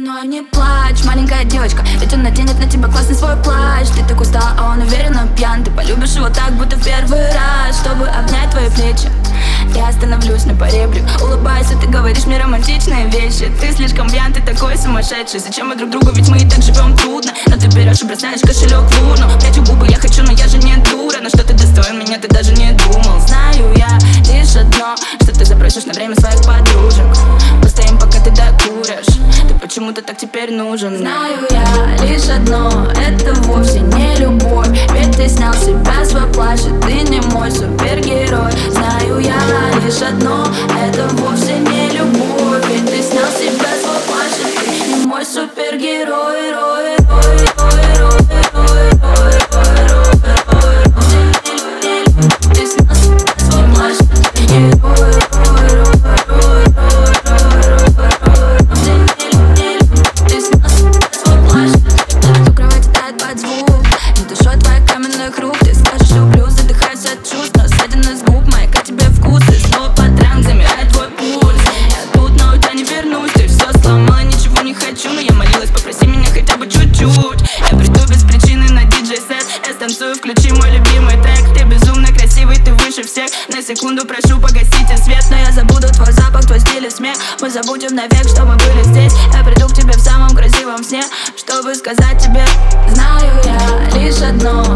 мной не плачь, маленькая девочка, ведь он наденет на тебя классный свой плащ. Ты так устал, а он уверенно пьян. Ты полюбишь его так, будто в первый раз. Чтобы обнять твои плечи, я остановлюсь на поребрик. Улыбайся, ты говоришь мне романтичные вещи. Ты слишком пьян, ты такой сумасшедший. Зачем мы друг другу, ведь мы и так живем трудно. Но ты берешь и бросаешь кошелек в урну. Прячу губы, я хочу, но я же не дура. Но что ты достоин меня, ты даже не думал. Знаю я лишь одно, что ты запросишь на время своих подружек. Постоим, пока ты докуришь. Ты почему-то так теперь нужен. Знаю я лишь одно, это вовсе не любовь. Ведь ты снял с себя свой плащ, и ты не мой супергерой. Знаю я лишь одно, это вовсе не любовь. Ведь ты снял с себя свой плащ, и ты не мой супергерой. Ты снял с себя свой плащ, и ты не герой. Рук, ты скажешь, люблю, задыхаюсь от чувств. Но ссадина с губ, маяка тебе вкус. И снова под ранг замирает твой пульс. Я тут, но у тебя не вернусь. Ты все сломала, ничего не хочу. Но я молилась, попроси меня хотя бы чуть-чуть. Я приду без причины на диджей-сет. Я станцую, включи мой любимый трек. Ты безумно красивый, ты выше всех. На секунду прошу, погасите свет. Но я забуду твой запах, твой стиль и смех. Мы забудем навек, что мы были здесь. Я приду к тебе в самом красивом сне, чтобы сказать тебе: знаю я лишь одно,